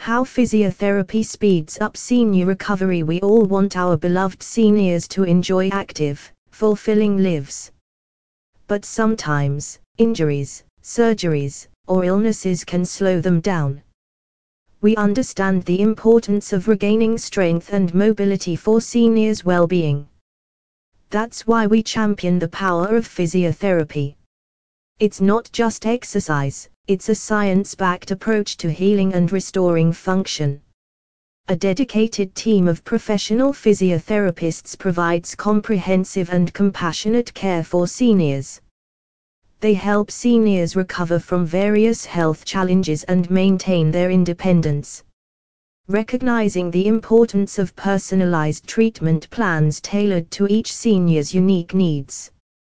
How physiotherapy speeds up senior recovery. We all want our beloved seniors to enjoy active, fulfilling lives. But sometimes, injuries, surgeries, or illnesses can slow them down. We understand the importance of regaining strength and mobility for seniors' well-being. That's why we champion the power of physiotherapy. It's not just exercise, it's a science-backed approach to healing and restoring function. A dedicated team of professional physiotherapists provides comprehensive and compassionate care for seniors. They help seniors recover from various health challenges and maintain their independence. Recognizing the importance of personalized treatment plans tailored to each senior's unique needs.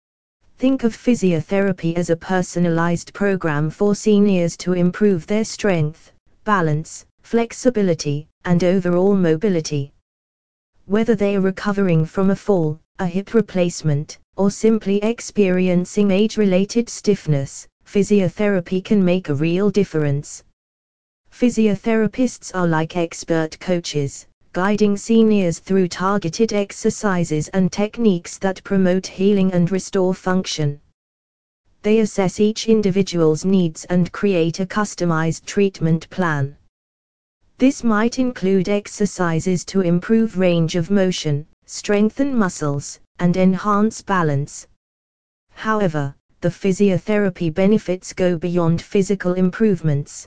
Think of physiotherapy as a personalized program for seniors to improve their strength, balance, flexibility, and overall mobility. Whether they are recovering from a fall, a hip replacement, or simply experiencing age-related stiffness, physiotherapy can make a real difference. Physiotherapists are like expert coaches, guiding seniors through targeted exercises and techniques that promote healing and restore function. They assess each individual's needs and create a customized treatment plan. This might include exercises to improve range of motion, strengthen muscles, and enhance balance. However, the physiotherapy benefits go beyond physical improvements.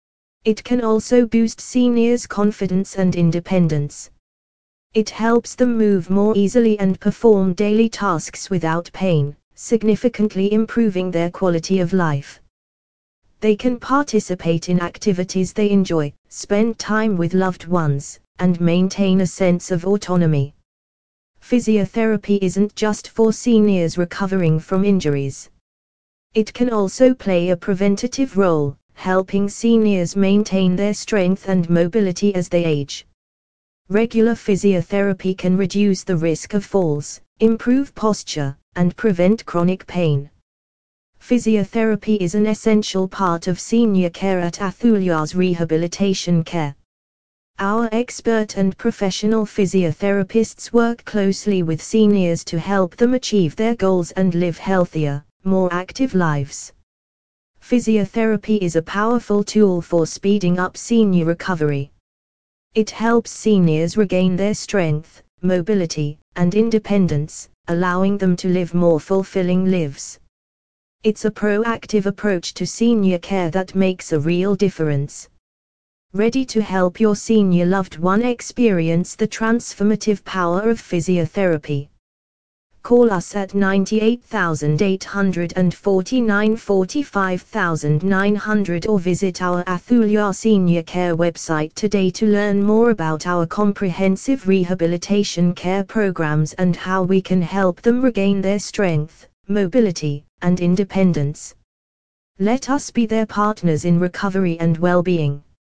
It can also boost seniors' confidence and independence. It helps them move more easily and perform daily tasks without pain, significantly improving their quality of life. They can participate in activities they enjoy, spend time with loved ones, and maintain a sense of autonomy. Physiotherapy isn't just for seniors recovering from injuries. It can also play a preventative role, helping seniors maintain their strength and mobility as they age. Regular physiotherapy can reduce the risk of falls, improve posture, and prevent chronic pain. Physiotherapy is an essential part of senior care at Athulia's Rehabilitation Care. Our expert and professional physiotherapists work closely with seniors to help them achieve their goals and live healthier, more active lives. Physiotherapy is a powerful tool for speeding up senior recovery. It helps seniors regain their strength, mobility, and independence, allowing them to live more fulfilling lives. It's a proactive approach to senior care that makes a real difference. Ready to help your senior loved one experience the transformative power of physiotherapy? Call us at 98,849 45,900 or visit our Athulia Senior Care website today to learn more about our comprehensive rehabilitation care programs and how we can help them regain their strength, mobility, and independence. Let us be their partners in recovery and well-being.